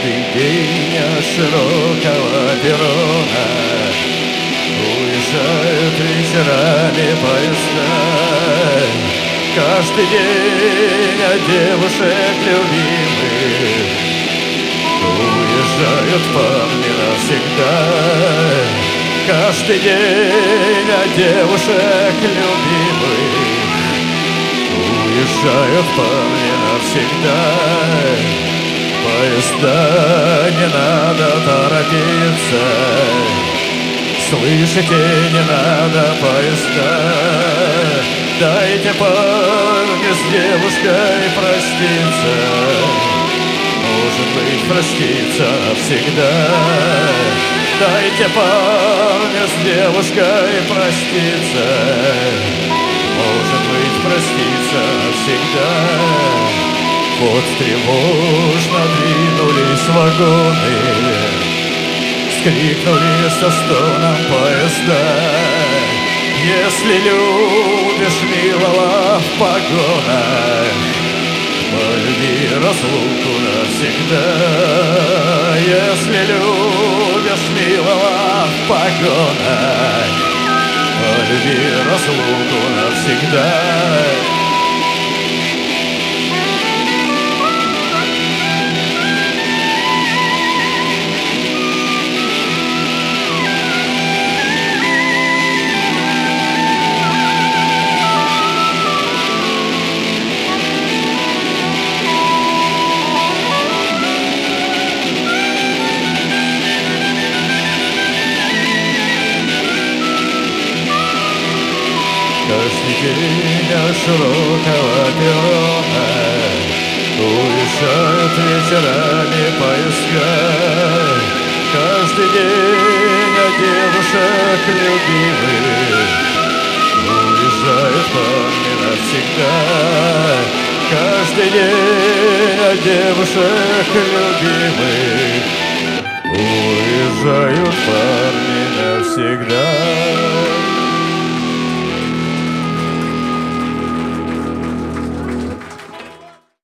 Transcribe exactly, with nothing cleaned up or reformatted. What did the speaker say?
Каждый день от широкого перрона уезжают вечерами поезда. Каждый день от девушек любимых уезжают парни навсегда. Каждый день от девушек любимых уезжают парни навсегда. Поезда, не надо торопиться, слышите, не надо поезда. Дайте парню с девушкой проститься, может быть, проститься навсегда. Дайте парню с девушкой проститься, может быть, проститься навсегда. Вот тревожно двинулись вагоны, вскрикнули со стоном поезда. Если любишь милого в погонах, полюби разлуку навсегда. Если любишь милого в погонах, полюби разлуку навсегда. Каждый день от широкого перрона уезжают вечерами поезда. Каждый день от девушек любимых уезжают парни навсегда. Каждый день от девушек любимых уезжают парни